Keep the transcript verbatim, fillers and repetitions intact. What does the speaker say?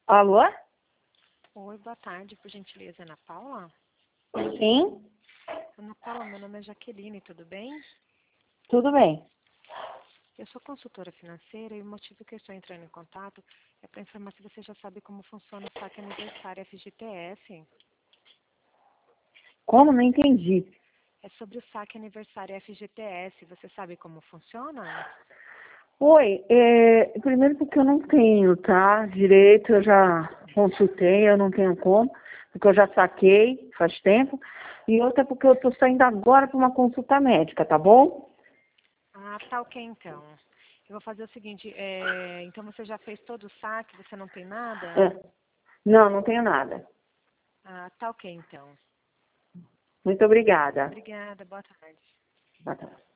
Alô? Oi, boa tarde, por gentileza, Ana Paula? Sim, Ana Paula, meu nome é Jaqueline, tudo bem? tudo bem. Eu sou consultora financeira e o motivo que eu estou entrando em contato é para informar se você já sabe como funciona o saque aniversário F G T S. Como? Não entendi. É sobre o saque aniversário F G T S, você sabe como funciona? Oi, é, primeiro porque eu não tenho, tá? Direito, eu já consultei, eu não tenho como, porque eu já saquei faz tempo. E outra porque eu estou saindo agora para uma consulta médica, tá bom? Ah, tá ok então. Eu vou fazer o seguinte, é, então você já fez todo o saque, você não tem nada? É. Não, não tenho nada. Ah, tá ok então. Muito obrigada. Obrigada, boa tarde. Boa tarde.